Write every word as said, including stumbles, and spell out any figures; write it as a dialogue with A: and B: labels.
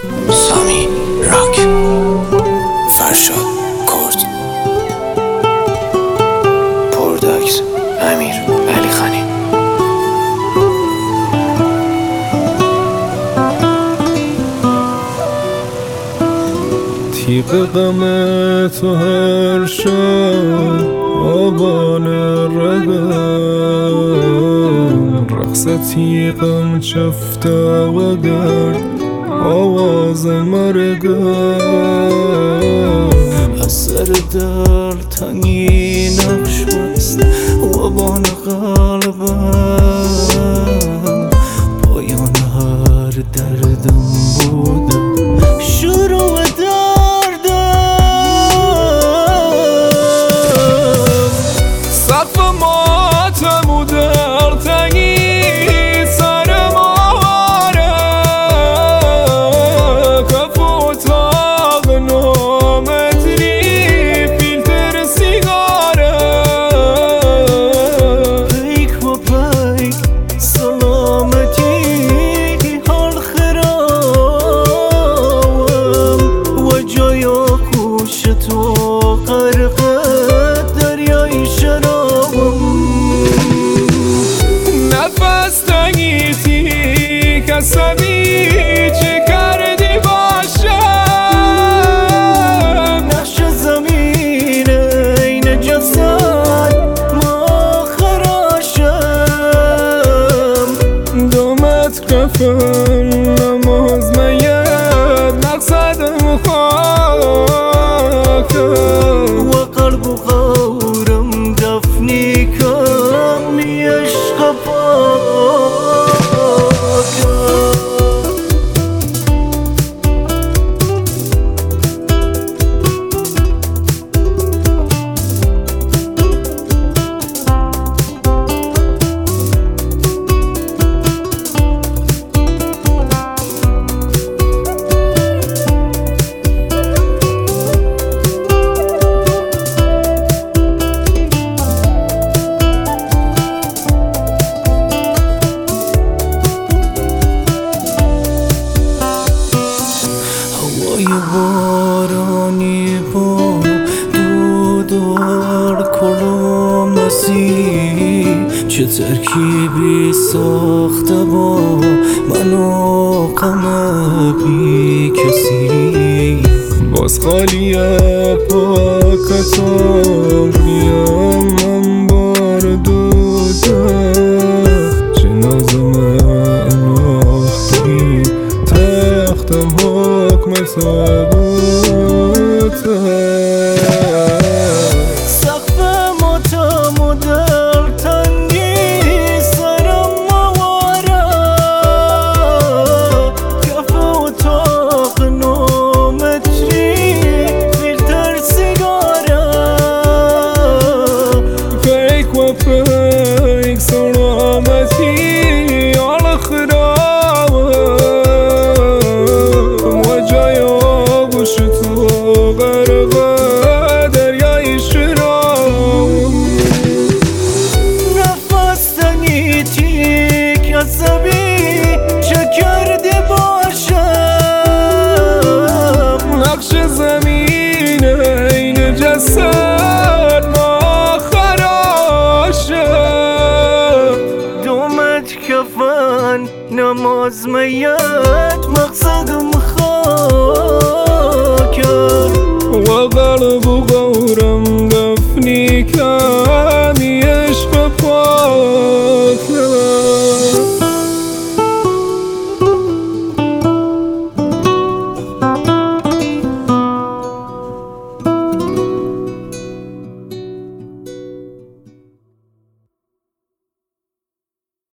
A: سامی راک، فرشاد کرد، پرداکس امیر علی خانی.
B: تیغ غم تو هر شب آبان رگم، رقص تیغم چفته و گرد آواز مرگم. اثر در تنگی نقش بست و بان قلبم، پایان هر دردم بودم شروع دردم. سقف ماتم و در تنگی سرم آره، کف اتاق نامتری فیلتر سیگاره. پیک و پیک سلامتی حال خرابم و جای آغوش تو غرق دریای شرابم. نفس تنگی تیک عصبی چه کردی باشم، نقش زمین این جسد ما خراشم. دومت کفن نماز میت مقصدم خاکم و قلب و غورم دفنی کم عشق پاکم. هوای بارانی با دودار کلومسی، چه ترکیبی ساخته با من و غم بی کسی. باز خالی پاکتم بیام من بار دوده، چه نازم اناختی تختم حکم تابوته. سقف ماتم و در تنگی سرم مواره، کف اتاق نومتری فیلتر سیگاره. پیک و پیک سلامتی حال خرابم و جای آغوش تو غرق دریای شرابم. نفس تنگی تیک عصبی چه کرده باشم، نقش زمین این جسد ما خراشم. دومت کفن نماز میت مقصدم خواه